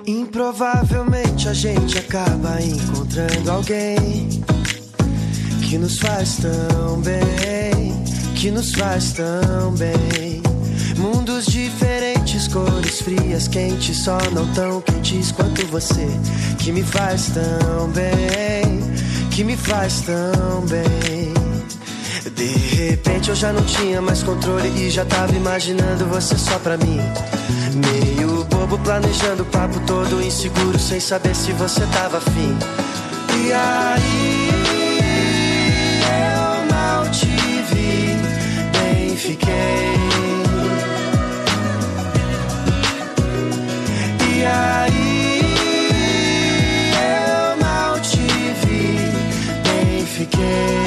Improvavelmente a gente acaba encontrando alguém que nos faz tão bem, que nos faz tão bem. Mundos diferentes, cores frias, quentes, só não tão quentes quanto você, que me faz tão bem, que me faz tão bem. De repente eu já não tinha mais controle e já tava imaginando você só pra mim. Meio bobo, planejando o papo todo, inseguro, sem saber se você tava afim. E aí eu mal te vi, bem fiquei. E aí eu mal te vi, bem fiquei.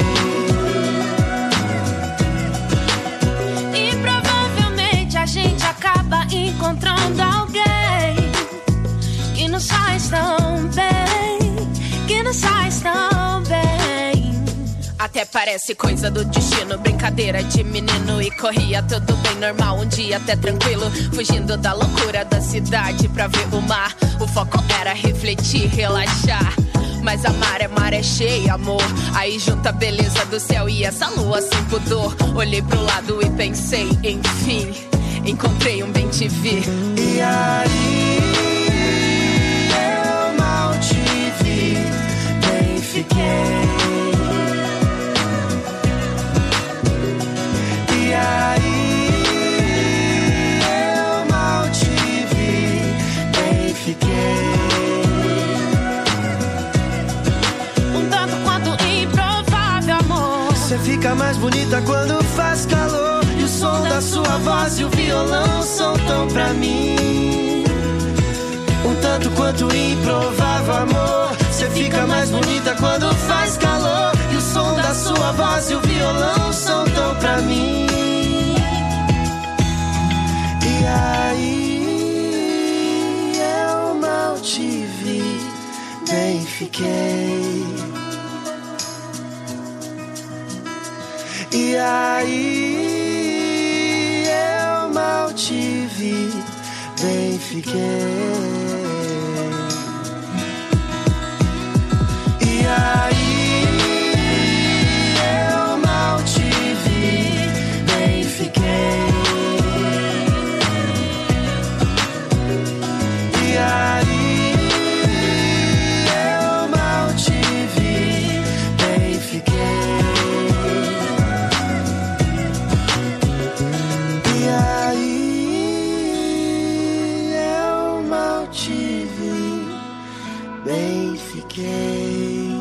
Encontrando alguém que nos faz tão bem, que nos faz tão bem. Até parece coisa do destino, brincadeira de menino. E corria tudo bem normal, um dia até tranquilo, fugindo da loucura da cidade pra ver o mar. O foco era refletir, relaxar. Mas a maré cheia, amor. Aí junta a beleza do céu e essa lua sem pudor. Olhei pro lado e pensei, enfim, encontrei um bem-te-vi. E aí eu mal te vi, bem fiquei. E aí eu mal te vi, bem fiquei. Um tanto quanto improvável, amor. Você fica mais bonita quando faz calor. O som da sua voz e o violão são tão pra mim. Um tanto quanto improvável, amor. Você fica mais bonita quando faz calor. E o som da sua voz e o violão são tão pra mim. E aí eu mal te vi, bem fiquei. E aí eu mal te vi, bem fiquei. E aí eu mal te vi, bem fiquei. E aí eu mal te vi, bem fiquei. Bem fiquei.